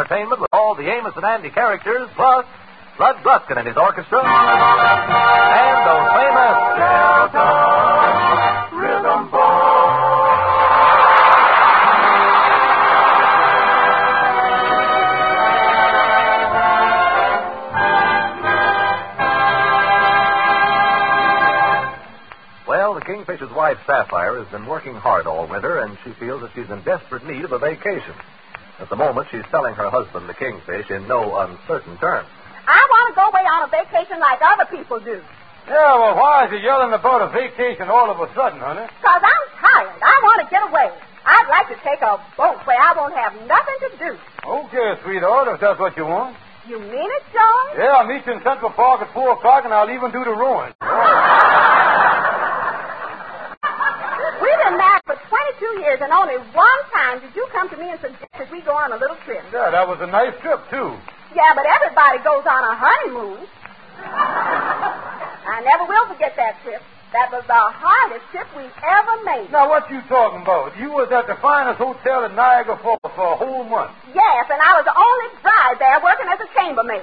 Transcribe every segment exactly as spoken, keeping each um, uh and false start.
entertainment with all the Amos and Andy characters, plus Bud Gluskin and his orchestra, and those famous Delta Rhythm Boys. Well, the Kingfisher's wife, Sapphire, has been working hard all winter, and she feels that she's in desperate need of a vacation. At the moment, she's telling her husband, the Kingfish, in no uncertain terms. I want to go away on a vacation like other people do. Yeah, well, why is you yelling about a vacation all of a sudden, honey? Because I'm tired. I want to get away. I'd like to take a boat where I won't have nothing to do. Okay, sweetheart, if that's what you want. You mean it, John? Yeah, I'll meet you in Central Park at four o'clock, and I'll even do the rowing. We've been married for twenty-two years, and only one time did you come to me and suggest that we go on a little trip. Yeah, that was a nice trip, too. Yeah, but everybody goes on a honeymoon. I never will forget that trip. That was the hardest trip we've ever made. Now, what you talking about? You was at the finest hotel in Niagara Falls for a whole month. Yes, and I was the only bride there working as a chambermaid.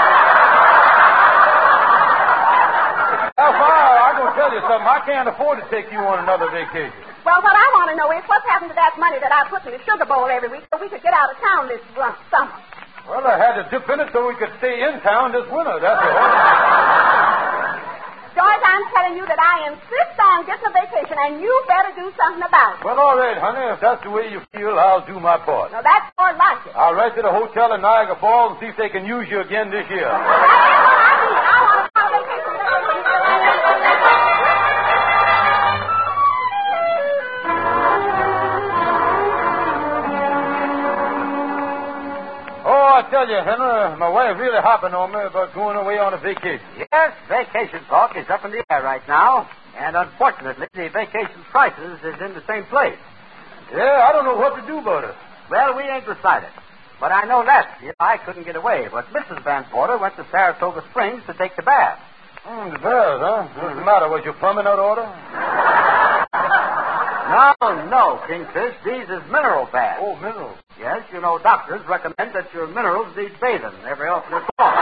Sapphire, I'm going to tell you something. I can't afford to take you on another vacation. Well, what I want to know is what's happened to that money that I put in the sugar bowl every week so we could get out of town this summer. Well, I had to dip in it so we could stay in town this winter, that's all. George, I'm telling you that I insist on getting a vacation, and you better do something about it. Well, all right, honey. If that's the way you feel, I'll do my part. Now, that's more like it. I'll write to the hotel in Niagara Falls and see if they can use you again this year. That ain't what I mean. I want to go on a vacation. Oh, I tell you, Henry, my wife really hopping on me about going away on a vacation. Yes, vacation talk is up in the air right now. And unfortunately, the vacation prices is in the same place. Yeah, I don't know what to do about it. Well, we ain't decided. But I know last year I couldn't get away. But Missus Van Porter went to Saratoga Springs to take the bath. Hmm, the bath, huh? What's the matter? Was your plumbing out of order? No, no, Kingfish. These is mineral baths. Oh, minerals. Yes, you know, doctors recommend that your minerals need bathing every often as well.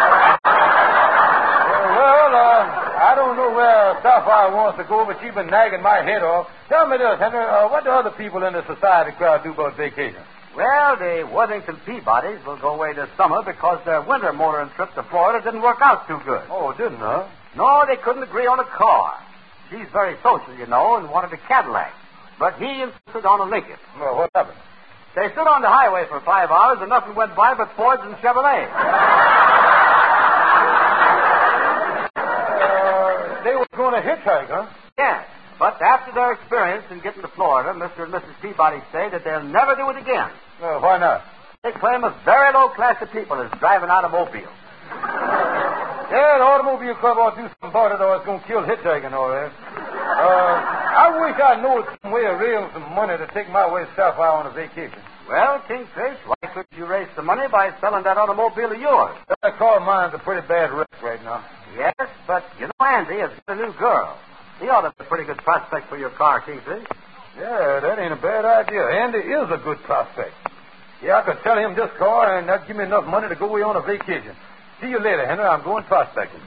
Well, uh, I don't know where Sapphire wants to go, but she's been nagging my head off. Tell me this, Henry, uh, what do other people in the society crowd do about vacation? Well, the Worthington Peabodys will go away this summer because their winter motoring trip to Florida didn't work out too good. Oh, didn't, huh? No, they couldn't agree on a car. She's very social, you know, and wanted a Cadillac. But he insisted on a Lincoln. Well, what happened? They stood on the highway for five hours and nothing went by but Fords and Chevrolets. Uh, they were going to hitchhike, huh? Yes, but after their experience in getting to Florida, Mister and Missus Peabody say that they'll never do it again. Uh, why not? They claim a very low class of people is driving automobiles. Yeah, the automobile club ought to do something about it or it's going to kill hitchhiking, all right. Uh, I wish I knew some way of raising some money to take my way Sapphire on a vacation. Well, Kingfish, why couldn't you raise some money by selling that automobile of yours? That car of mine's a pretty bad wreck right now. Yes, but you know Andy has got a new girl. He ought to be a pretty good prospect for your car, Kingfish. Yeah, that ain't a bad idea. Andy is a good prospect. Yeah, I could sell him this car and that'd give me enough money to go away on a vacation. See you later, Henry. I'm going prospecting.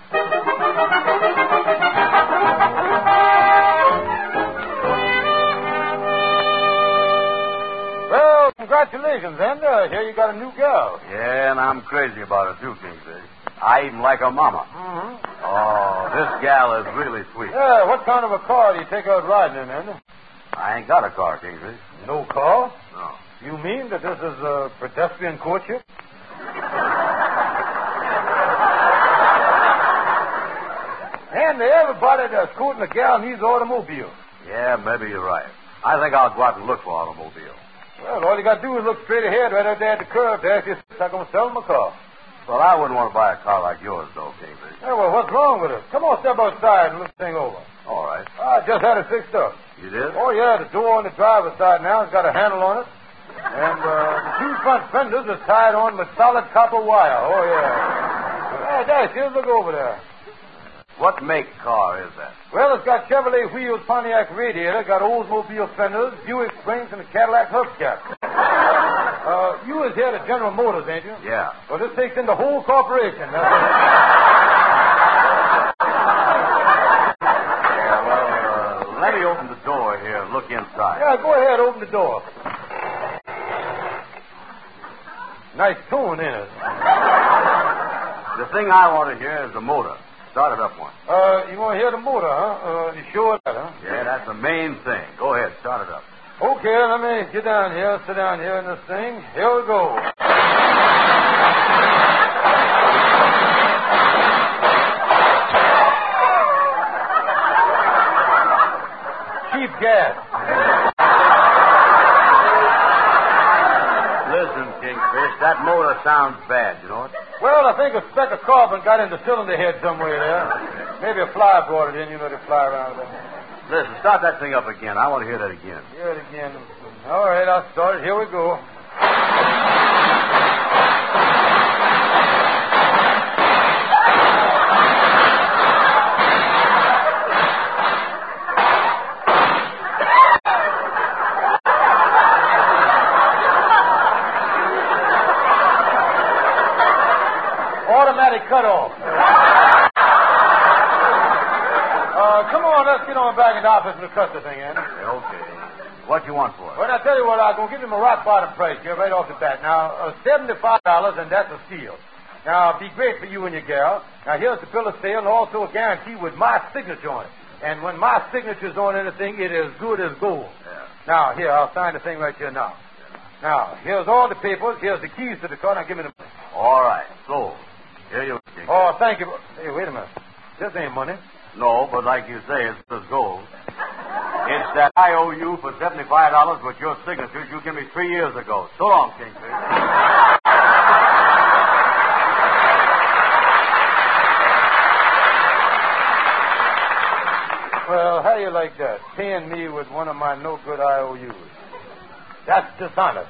Well, congratulations, Andy. I hear you got a new girl. Yeah, and I'm crazy about her, too, Kingfish. I even like her mama. Mm-hmm. Oh, this gal is really sweet. Yeah, what kind of a car do you take out riding in, Andy? I ain't got a car, Kingfish. No car? No. You mean that this is a pedestrian courtship? Andy, everybody that's courting a gal needs an automobile. Yeah, maybe you're right. I think I'll go out and look for an automobile. Well, all you got to do is look straight ahead right out there at the curb to ask you if I'm going to sell them a car. Well, I wouldn't want to buy a car like yours, though, Kingfish. Yeah, well, what's wrong with it? Come on, step outside and look the thing over. All right. I just had it fixed up. You did? Oh, yeah, the door on the driver's side now has got a handle on it. And uh, the two front fenders are tied on with solid copper wire. Oh, yeah. Hey, Dash, here's look over there. What make car is that? Well, it's got Chevrolet wheels, Pontiac radiator, got Oldsmobile fenders, Buick springs, and a Cadillac hubcap. Uh, you was here at General Motors, ain't you? Yeah. Well, this takes in the whole corporation. That's Yeah, well, uh, let me open the door here and look inside. Yeah, go ahead, open the door. Nice tune in it. The thing I want to hear is the motor. Start it up one. Uh, you want to hear the motor, huh? Uh, you sure of that, huh? Yeah, that's the main thing. Go ahead, start it up. Okay, let me get down here, sit down here in this thing. Here we go. Cheap gas. Listen, Kingfish, that motor sounds bad, you know it? Well, I think a speck of carbon got in the cylinder head somewhere there. Maybe a fly brought it in. You know they fly around there. Listen, start that thing up again. I want to hear that again. Hear it again. All right, I'll start it. Here we go. Automatic cutoff. Uh, come on, let's get on back in the office and cut the thing in. Okay. What you want for it? Well, I tell you what, I'm going to give him a rock bottom price here right off the bat. Now, uh, seventy-five dollars, and that's a steal. Now, it'd be great for you and your gal. Now, here's the bill of sale and also a guarantee with my signature on it. And when my signature's on anything, it is good as gold. Yeah. Now, here, I'll sign the thing right here now. Now, here's all the papers. Here's the keys to the car. Now, give me the money. All right, sold. Here you go. Oh, thank you. Hey, wait a minute. This ain't money. No, but like you say, it's as gold. It's that I owe you for seventy-five dollars with your signatures you gave me three years ago. So long, Kingfish. Well, how do you like that? Paying me with one of my no-good I O Us. That's dishonest.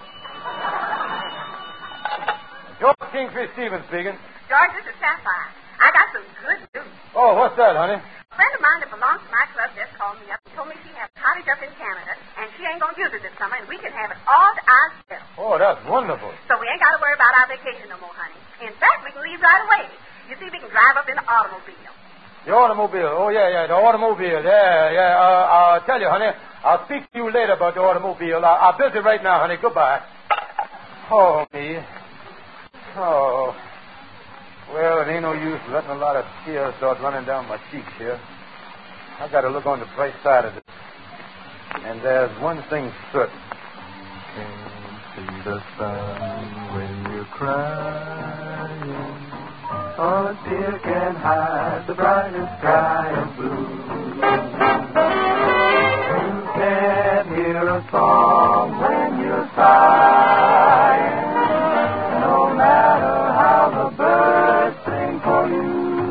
George Kingfish Stevens speaking. George, this is Sapphire. I got some good news. Oh, what's that, honey? A friend of mine that belongs to my club just called me up and told me she has a cottage up in Canada, and she ain't going to use it this summer, and we can have it all to ourselves. Oh, that's wonderful. So we ain't got to worry about our vacation no more, honey. In fact, we can leave right away. You see, we can drive up in the automobile. The automobile. Oh, yeah, yeah, the automobile. Yeah, yeah. Uh, I'll tell you, honey, I'll speak to you later about the automobile. Uh, I'm busy right now, honey. Goodbye. Oh, me. Oh. Well, it ain't no use letting a lot of tears start running down my cheeks here. I got to look on the bright side of it. And there's one thing certain. Can't see the sun when you're crying. Oh, tear can hide the brightest sky of blue. You can't hear a song when you're sighing. No matter how the birds sing for you.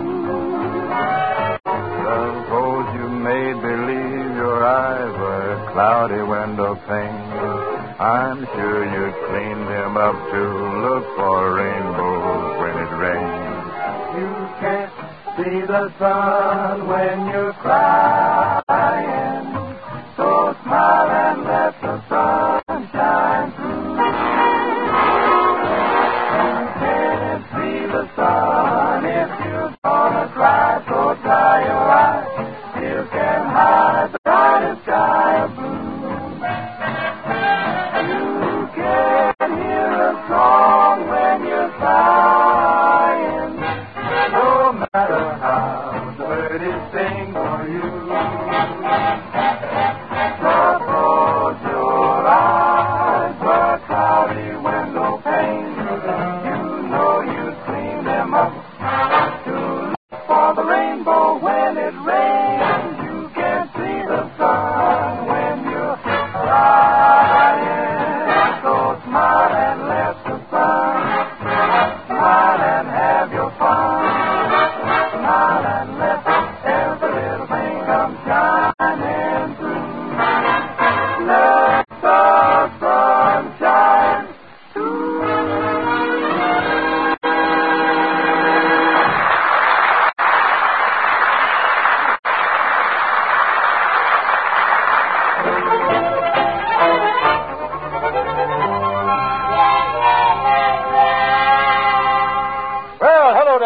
Suppose you made believe your eyes were cloudy window panes. I'm sure you'd clean them up to look for rainbows when it rains. You can't see the sun when you're crying. So smile and let the sun shine through. You can't see the sun if you're gonna cry. So dry your eyes. You can hide the brightest sky of blue. You can hear a song when you're crying. No matter how the birdies sing for you.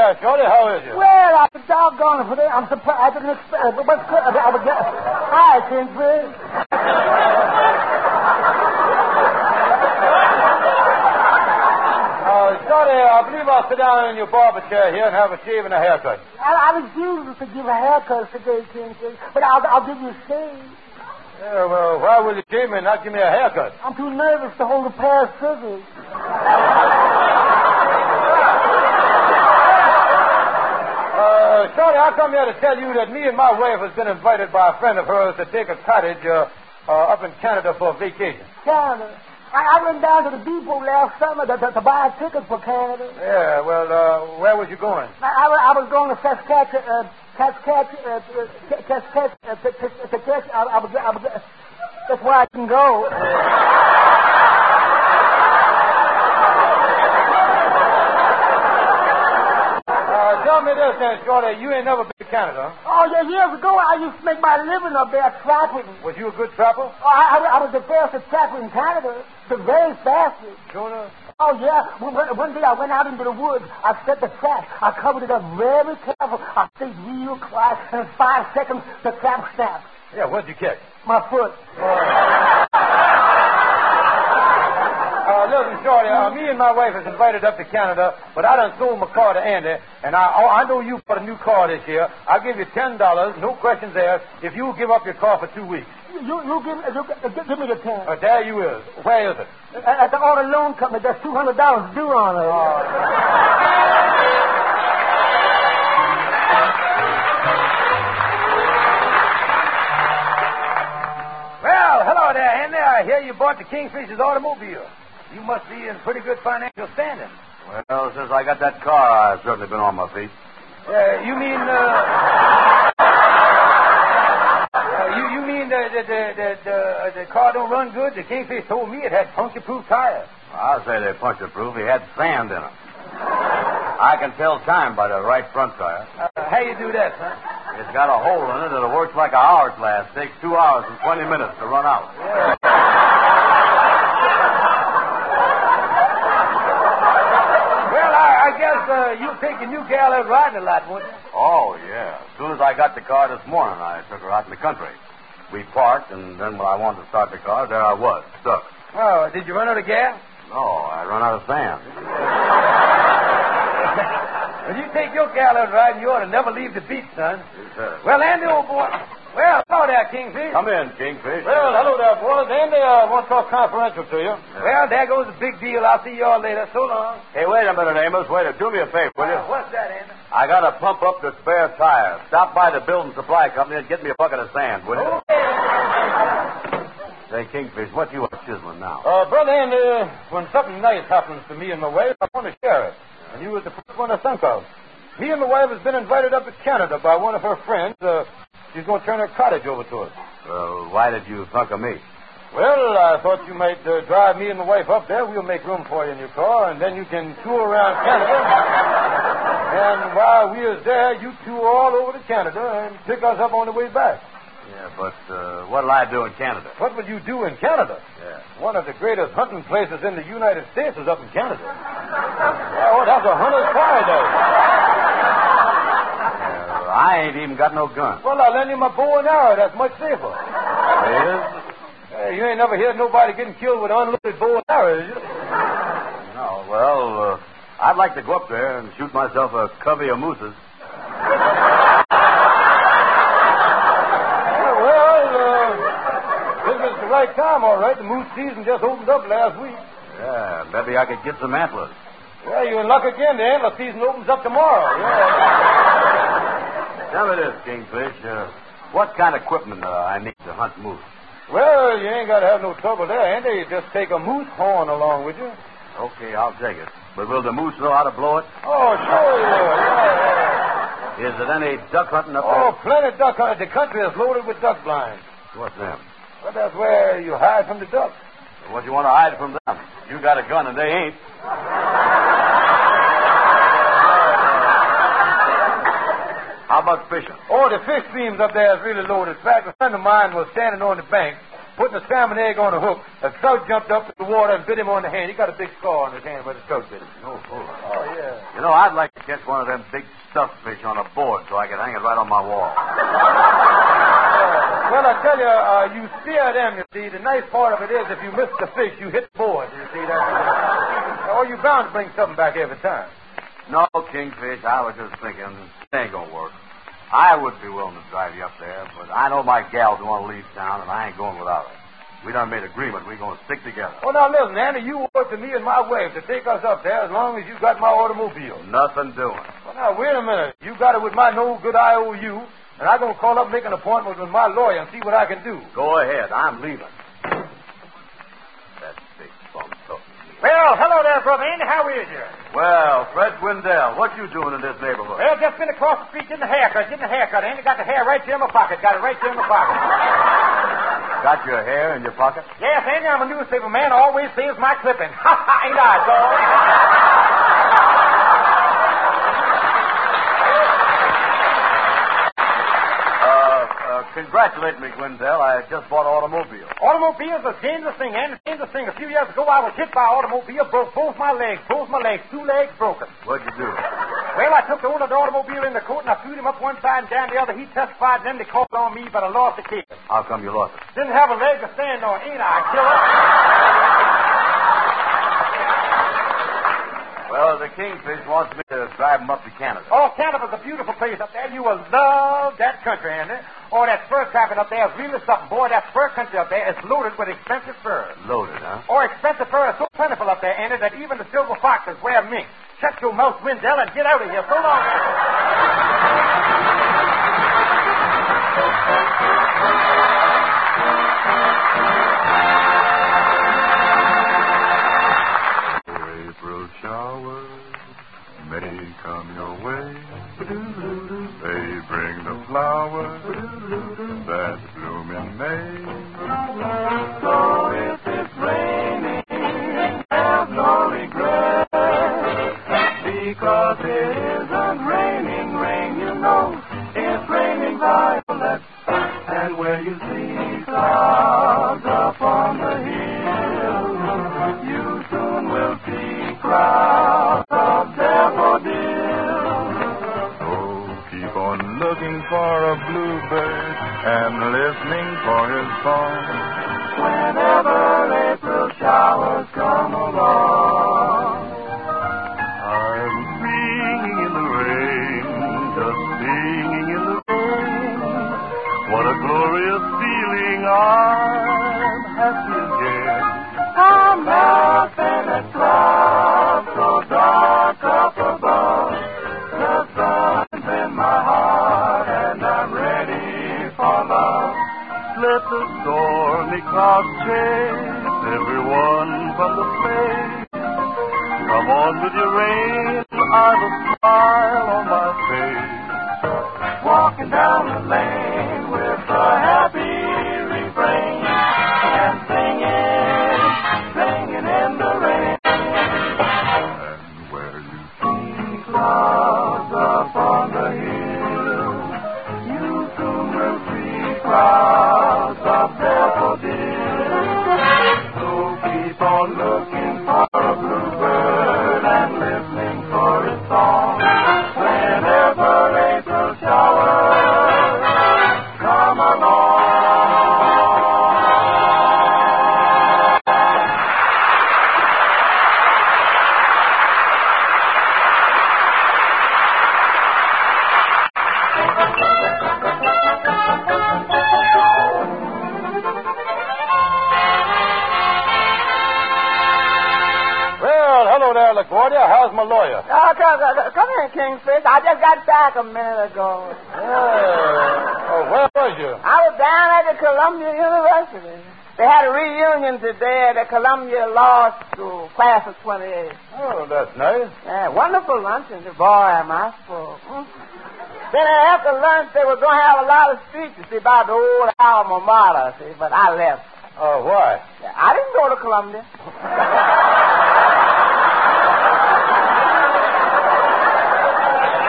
Yeah, Shorty, how is you? Well, I'm doggone it for that. I'm surprised. I didn't expect it. What's good? I, I, I, hi, Kingfish. Uh, Shorty, I believe I'll sit down in your barber chair here and have a shave and a haircut. I, I refuse to give a haircut today, Kingfish, but I'll, I'll give you a shave. Yeah, well, why will you shave me and not give me a haircut? I'm too nervous to hold a pair of scissors. Uh, Shorty, I come here to tell you that me and my wife has been invited by a friend of hers to take a cottage uh, uh, up in Canada for a vacation. Canada? I, I went down to the depot last summer to, to, to buy a ticket for Canada. Yeah, well, uh, where was you going? I, I, I was going to Saskatchewan, uh, Saskatchewan, uh, Saskatchewan, uh, Saskatchewan. I, I was, I was, that's where I can go. Tell me this then, Shorty. You ain't never been to Canada. Oh, yeah, years ago, I used to make my living up there trapping. Was you a good trapper? Oh, I, I, I was the fastest trapper in Canada. The very fastest. Jonah? Oh, yeah. One, one day I went out into the woods. I set the trap. I covered it up very careful. I stayed real quiet. And in five seconds, the trap snapped. Yeah, what'd you catch? My foot. Uh, listen, Shorty, uh, me and my wife is invited up to Canada, but I done sold my car to Andy, and I oh, I know you bought a new car this year. I'll give you ten dollars, no questions asked, if you give up your car for two weeks. You, you give, you, give, give me the ten. Uh, there you is. Where is it? At, at the auto loan company, there's two hundred dollars due on it. Oh. Well, hello there, Andy. I hear you bought the Kingfisher's automobile. You must be in pretty good financial standing. Well, since I got that car, I've certainly been on my feet. Uh, you mean, uh... uh you, you mean the, the, the, the, the, the car don't run good? The Kingfish told me it had puncture-proof tires. I'll say they're puncture-proof. He had sand in them. I can tell time by the right front tire. Uh, how you do that, son? It's got a hole in it that works like a hourglass. Takes two hours and twenty minutes to run out. Yeah. Well, I, I guess uh, you'll take your new gal out riding a lot, won't you? Oh, yeah. As soon as I got the car this morning, I took her out in the country. We parked, and then when I wanted to start the car, there I was, stuck. Oh, did you run out of gas? No, I run out of sand. When you take your gal out riding, you ought to never leave the beach, son. Yes, sir. Well, Andy, old boy. Well, hello there, Kingfish. Come in, Kingfish. Well, hello there, boys. Andy, I uh, want to talk confidential to you. Yeah. Well, there goes the big deal. I'll see you all later. So long. Hey, wait a minute, Amos. Wait a Do me a favor, will you? Uh, what's that, Andy? I got to pump up the spare tire. Stop by the building supply company and get me a bucket of sand, will you? Okay. Say, Kingfish, what you up chiseling now? Uh, brother Andy, uh, when something nice happens to me and my wife, I want to share it. And you was the first one I think of. Me and my wife has been invited up to Canada by one of her friends. Uh, she's going to turn her cottage over to us. Well, why did you think of me? Well, I thought you might uh, drive me and my wife up there. We'll make room for you in your car, and then you can tour around Canada. And while we is there, you tour all over to Canada and pick us up on the way back. Yeah, but uh, what'll I do in Canada? What will you do in Canada? Yeah. One of the greatest hunting places in the United States is up in Canada. Oh, that's a hunter's paradise. Uh, I ain't even got no gun. Well, I'll lend you my bow and arrow. That's much safer. Is? Hey, you ain't never heard nobody getting killed with unloaded bow and arrow, is you? No, well, uh, I'd like to go up there and shoot myself a covey of mooses. It's the right time, all right. The moose season just opened up last week. Yeah, maybe I could get some antlers. Well, you're in luck again. The antler season opens up tomorrow. Yeah. Tell me this, Kingfish. Uh, what kind of equipment uh, I need to hunt moose? Well, you ain't got to have no trouble there, Andy. You just take a moose horn along with you. Okay, I'll take it. But will the moose know how to blow it? Oh, sure you will. Yeah, yeah. Is there any duck hunting up oh, there? Oh, plenty of duck hunting. The country is loaded with duck blinds. What's them? Well, that's where you hide from the ducks. What do you want to hide from them? You got a gun and they ain't. How about fishing? Oh, the fish streams up there is really loaded. In fact, a friend of mine was standing on the bank, putting a salmon egg on a hook. A trout jumped up in the water and bit him on the hand. He got a big scar on his hand where the trout bit him. Oh, oh. Oh, yeah. You know, I'd like to catch one of them big stuffed fish on a board so I could hang it right on my wall. Well, I tell you, uh, you spear them, you see. The nice part of it is if you miss the fish, you hit the board, you see. That's or you're bound to bring something back every time. No, Kingfish, I was just thinking, it ain't going to work. I would be willing to drive you up there, but I know my gals want to leave town, and I ain't going without her. We done made agreement. We're going to stick together. Well, now, listen, Andy, you owe it to me and my wife to take us up there as long as you got my automobile. Nothing doing. Well, now, wait a minute. You got it with my no good I O U, and I'm going to call up and make an appointment with my lawyer and see what I can do. Go ahead. I'm leaving. That big bum took me. Well, hello there, brother Andy. How is you? Well, Fred Wendell, what you doing in this neighborhood? Well, just been across the street getting a haircut. Getting a haircut. Andy got the hair right there in my pocket. Got it right there in my pocket. Got your hair in your pocket? Yes, Andy, I'm a newspaper man. Always saves my clipping. Ha ha, ain't I, dog? Congratulate me, Gwendell. I just bought an automobile. Automobile's a dangerous thing, and a dangerous thing. A few years ago, I was hit by an automobile, broke both my legs, both my legs, two legs broken. What'd you do? Well, I took the owner of the automobile in the court, and I threw him up one side and down the other. He testified, and then they called on me, but I lost the case. How come you lost it? Didn't have a leg to stand on, ain't I, killer? Well, the Kingfish wants me to drive him up to Canada. Oh, Canada's a beautiful place up there. You will love that country, Andy. Oh, that fur traffic up there is really something. Boy, that fur country up there is loaded with expensive fur. Loaded, huh? Oh, expensive fur is so plentiful up there, Andy, that even the silver foxes wear mink. Shut your mouth, Wendell, and get out of here. So long. April showers may come your way. They bring the flowers that bloom in May. So if it's raining, have no regret, because it isn't raining rain, you know. It's raining violets, and where you see clouds up on the hill, you soon will see crowds of daffodils. So keep on looking for a bluebird and listening for his song whenever April showers come along. I'm singing in the rain, just singing in the rain. What a glorious feeling, I'm happy again. I'm laughing at clouds so dark up above. The sun's in my heart and I'm ready for love. Let the stormy clouds chase everyone from the place. Come on with your rain, I've a smile on my face. Walking down the lane with a happy refrain and singing, singing in the rain. And where you see clouds up on the hill, you soon will see crowds of daffodils. So keep on looking for a bluebird and listening for its song whenever April showers come along. LaGuardia, how's my lawyer? Oh, come, come here, Kingfish. I just got back a minute ago. Yeah. Oh, where was you? I was down at the Columbia University. They had a reunion today at the Columbia Law School, class of twenty-eight. Oh, that's nice. Yeah, wonderful luncheon. Boy, am I full. Hmm. Then after lunch, they were going to have a lot of speeches see, about the old alma mater, see, but I left. Oh, why? I didn't go to Columbia.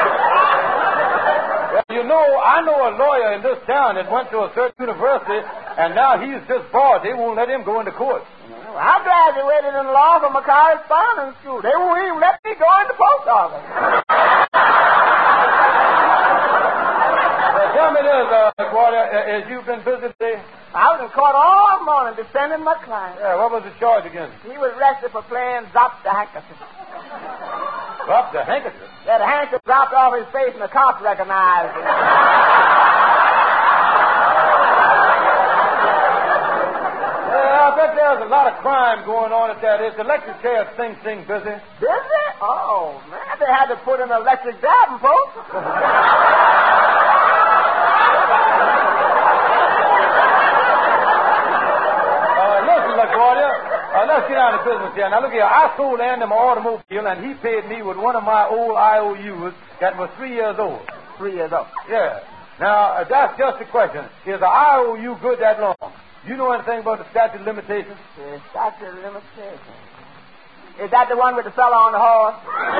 You know, I know a lawyer in this town that went to a certain university And now he's just barred. They won't let him go into court. I graduated in law from a correspondence school. They won't even let me go in the post office. uh, tell me this, uh, LaGuardia, uh, as you've been busy today? I was in court all morning defending my client. Yeah, what was the charge against him? He was arrested for playing Drop the Handkerchief. Drop the handkerchief? Yeah, the handkerchief dropped off his face and the cops recognized it. I bet there's a lot of crime going on at that. Is the electric chair Sing Sing busy? Busy? Oh, man, they had to put in electric dabbing, folks. uh, listen, LaGuardia, uh, let's get on to business here. Now, look here. I sold Andy my automobile, and he paid me with one of my old I O Us that was three years old. Three years old? Yeah. Now, uh, that's just a question. Is the I O U good that long? You know anything about the statute of limitations? The statute of limitations. Is that the one with the fella on the horse?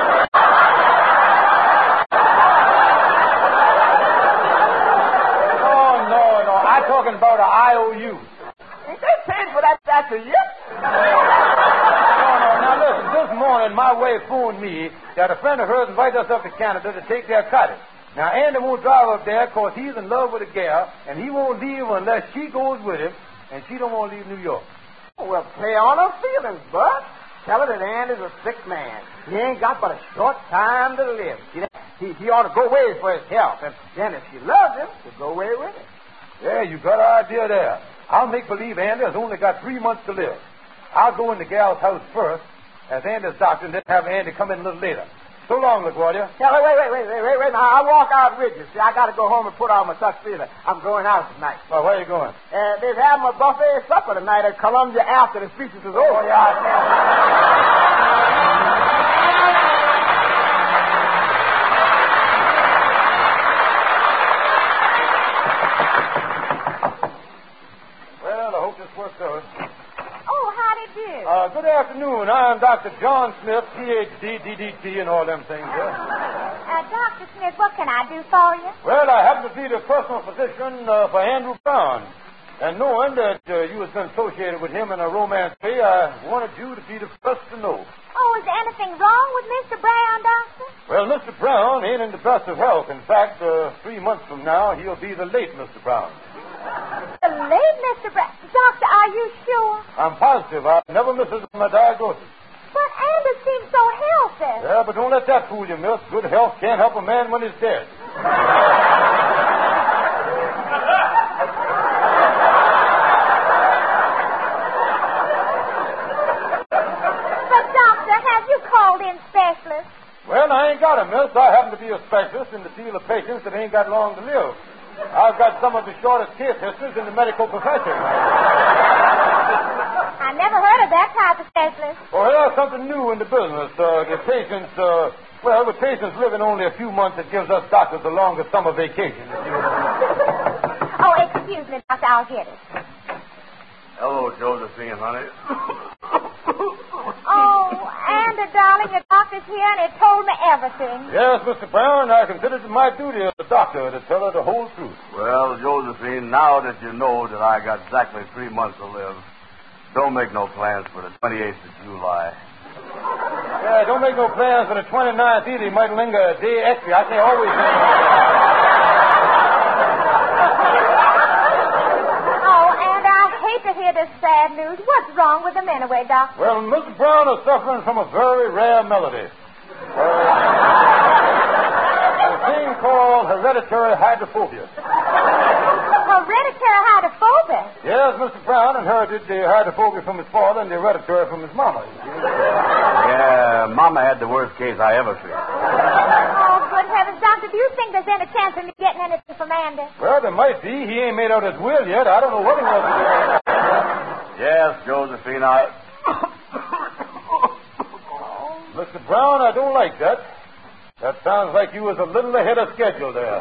Oh, no, no. I'm talking about an I O U. Ain't they paid for that statute yet? No, no. Now, listen. This morning, my wife phoned me that a friend of hers invited us up to Canada to take their cottage. Now, Andy won't drive up there because he's in love with a gal, and he won't leave unless she goes with him. And she don't want to leave New York. Oh, well, play on her feelings, Bud. Tell her that Andy's a sick man. He ain't got but a short time to live. See, he, he ought to go away for his health. And then if she loves him, she'll go away with him. Yeah, you got an idea there. I'll make believe Andy has only got three months to live. I'll go in the gal's house first as Andy's doctor and then have Andy come in a little later. So long, LaGuardia. Yeah, wait, wait, wait, wait, wait, wait. Now, I'll walk out with you. See, I got to go home and put on my tuxedo. I'm going out tonight. Well, where are you going? Uh, they're having a buffet supper tonight at Columbia after the speeches is over. Oh, yeah, I Well, I hope this works out. Oh, how'd it do? Uh, good afternoon. I'm Doctor John Smith, P H D, D D T, and all them things there. Uh, Doctor Smith, what can I do for you? Well, I happen to be the personal physician uh, for Andrew Brown. And knowing that uh, you have been associated with him in a romance play, I wanted you to be the first to know. Oh, is there anything wrong with Mister Brown, Doctor? Well, Mister Brown ain't in the best of health. In fact, uh, three months from now, he'll be the late Mister Brown. The late Mister Brown? Doctor, are you sure? I'm positive. I never miss my diagnosis. But Andy seems so healthy. Yeah, but don't let that fool you, miss. Good health can't help a man when he's dead. But, Doctor, have you called in specialists? Well, I ain't got a miss. I happen to be a specialist in the field of patients that ain't got long to live. I've got some of the shortest case histories in the medical profession. I never heard of that type of specialist. Well, there's something new in the business. Uh, the patients, uh, well, with patients living only a few months, it gives us doctors the longest summer vacation. Oh, excuse me, Doctor, I'll get it. Hello, Josephine, honey. Oh, Andy, darling, your doctor's here, and he told me everything. Yes, Mister Brown, I consider it my duty as a doctor to tell her the whole truth. Well, Josephine, now that you know that I got exactly three months to live, don't make no plans for the twenty-eighth of July. Yeah, don't make no plans for the twenty-ninth either. You might linger a day extra. I can always... Oh, and I hate to hear this sad news. What's wrong with them anyway, Doctor? Well, Mister Brown is suffering from a very rare malady. Uh, a thing called hereditary hydrophobia. Hereditary hydrophobia? Yes, Mister Brown inherited the hydrophobia from his father and the hereditary from his mama. Yeah, Mama had the worst case I ever seen. Oh, good heavens, Doctor, do you think there's any chance of me getting anything from Andy? Well, there might be. He ain't made out his will yet. I don't know what he wants to do. Yes, Josephine, I... Mister Brown, I don't like that. That sounds like you was a little ahead of schedule there.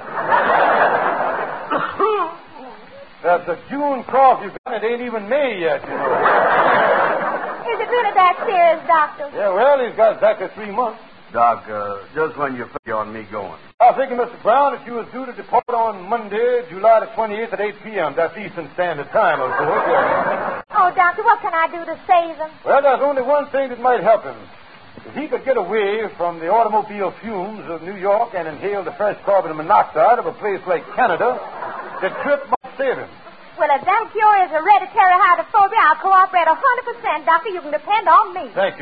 That's a June cough you got. It ain't even May yet, you know. Is it really that serious, Doctor? Yeah, well, he's got exactly three months. Doc, uh, just when you figure on me going. I figure, Mister Brown, that you was due to depart on Monday, July the twenty-eighth at eight p.m. That's Eastern Standard Time, of course. Yeah. Oh, Doctor, what can I do to save him? Well, there's only one thing that might help him. If he could get away from the automobile fumes of New York and inhale the fresh carbon monoxide of a place like Canada, the trip might save him. Well, if that cure is hereditary hydrophobia, I'll cooperate one hundred percent, Doctor. You can depend on me. Thank you.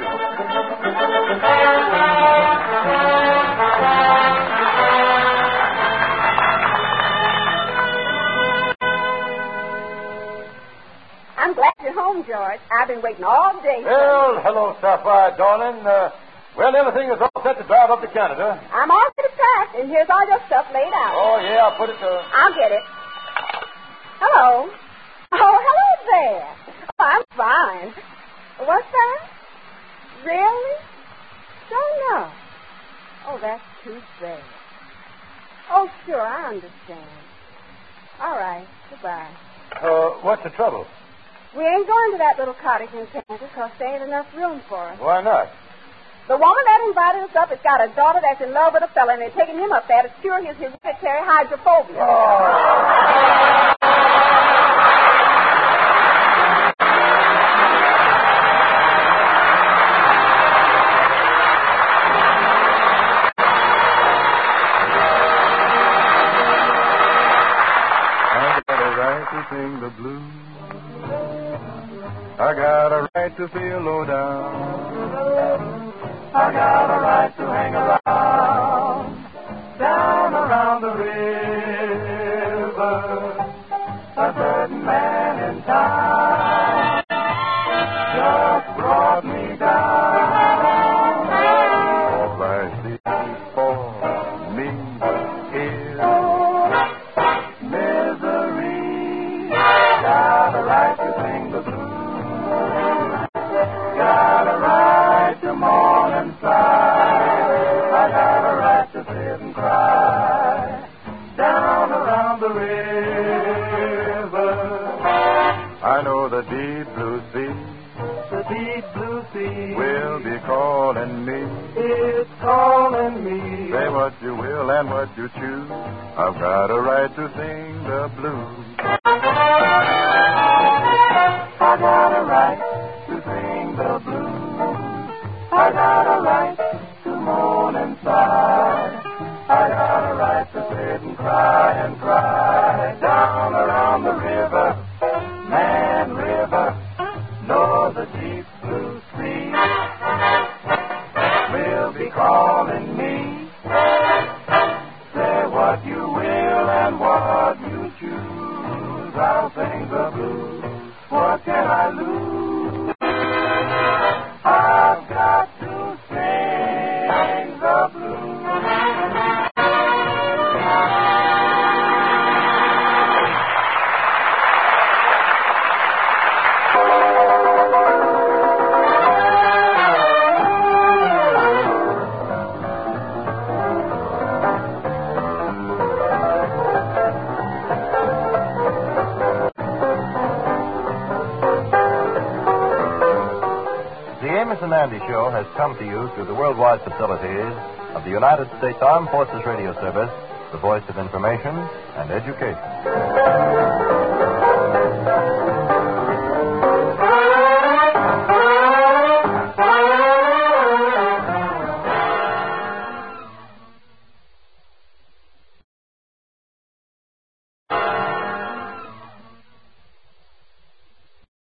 I'm glad you're home, George. I've been waiting all day. Well, hello, Sapphire, darling. Uh, well, everything is all set to drive up to Canada. I'm all set packed, and here's all your stuff laid out. Oh, yeah, I'll put it to... I'll get it. Hello. Oh, hello there. Oh, I'm fine. What's that? Really? Don't know. Oh, that's too bad. Oh, sure, I understand. All right. Goodbye. Uh, what's the trouble? We ain't going to that little cottage in Kansas because there ain't enough room for us. Why not? The woman that invited us up has got a daughter that's in love with a fella, and they're taking him up there to cure his hereditary hydrophobia. Oh. Sing the blues. I got a right to feel low down. I got a right to hang around, down around the river. A certain man in town just brought me down. All I see for me is got a right to sing the blues. Got a right to mourn and sigh. I got a right to sit and cry down around the river. I know the deep blue sea, the deep blue sea will be calling me. It's calling me. Say what you will and what you choose. I've got a right to sing the blues. I got a right to sing the blues. I got a right to mourn and sigh. I got a right to sit and cry and cry down around the river. Man River, know the deep blue sea will be calling me. Say what you will and what you choose. I'll sing the blues. What can I lose? I've got to sing the blues. The Andy Show has come to you through the worldwide facilities of the United States Armed Forces Radio Service, the voice of information and education.